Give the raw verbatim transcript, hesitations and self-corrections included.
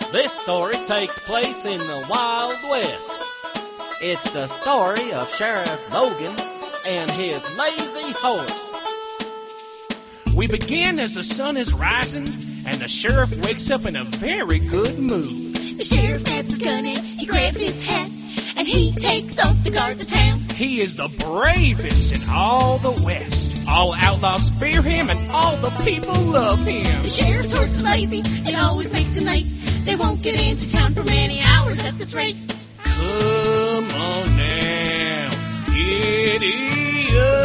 This story takes place in the Wild West. It's the story of Sheriff Logan and his lazy horse. We begin as the sun is rising, and the sheriff wakes up in a very good mood. The sheriff grabs his gun and he grabs his hat, and he takes off to guard the town. He is the bravest in all the West. All outlaws fear him, and all the people love him. The sheriff's horse is lazy, it always makes him late. They won't get into town for many hours at this rate. Come on now, giddy up.